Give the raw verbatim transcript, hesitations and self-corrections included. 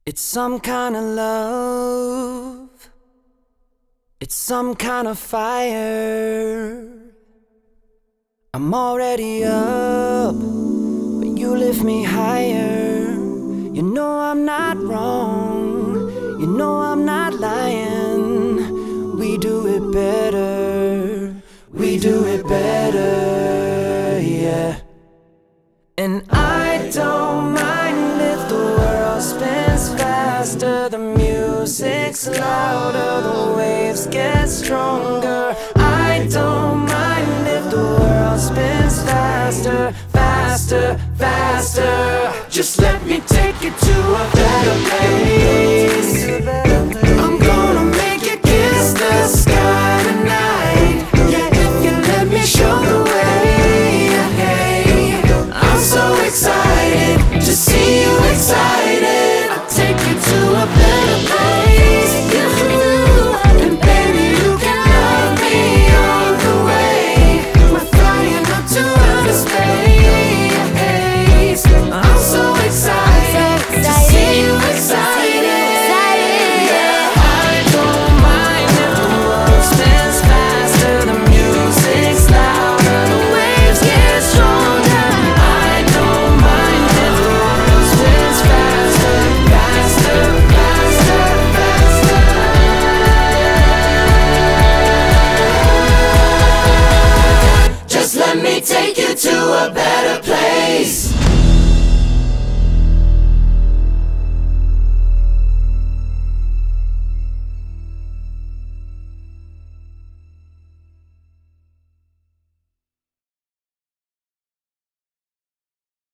It's some kind of love, it's some kind of fire. I'm already up, but you lift me higher. You know I'm not wrong, you know I'm not lying. We do it better, we do it better, yeah. And I don't mind if the world spins faster, the music's louder, the waves get stronger. I don't mind if the world spins faster, faster, faster. Just let me take you to a